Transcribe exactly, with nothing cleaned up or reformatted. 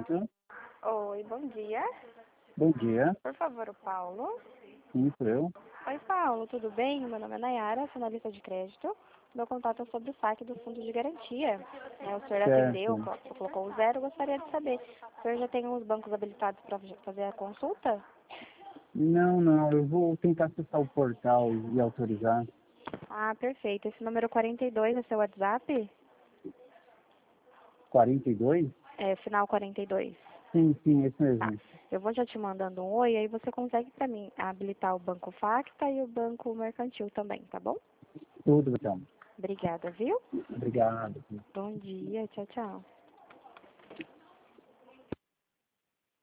crédito. Oi, bom dia. Bom dia. Por favor, o Paulo. Sim, sou eu. Oi, Paulo, tudo bem? Meu nome é Nayara, sou analista de crédito. Meu contato é sobre o saque do fundo de garantia. É, o senhor atendeu, Certo. co- colocou o zero, gostaria de saber. O senhor já tem os bancos habilitados para fazer a consulta? Não, não, eu vou tentar acessar o portal e autorizar. Ah, perfeito. Esse número quarenta e dois é seu WhatsApp? quarenta e dois? É, final quarenta e dois. Sim, sim, esse Tá. mesmo. Eu vou já te mandando um oi, aí você consegue para mim habilitar o Banco Facta e o Banco Mercantil também, tá bom? Tudo, então. Obrigada, viu? Obrigado. Bom dia, tchau, tchau.